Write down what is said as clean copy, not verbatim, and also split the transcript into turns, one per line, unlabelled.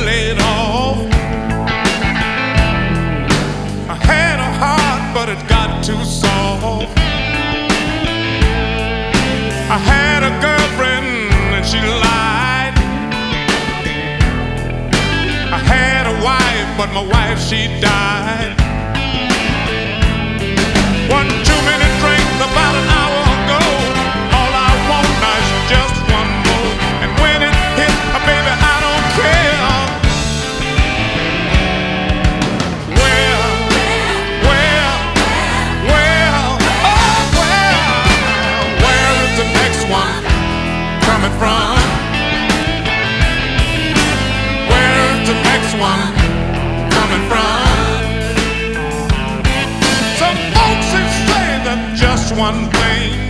laid off. I had a heart, but it got too soft. I had a girlfriend and she lied. I had a wife, but my wife, she died. One too many drinks about an hour ago. All I want now is just one more. And when it hits, baby, I don't care. Well, oh well, where is the next one coming from? Where is the next one coming from? Some folks say that just one thing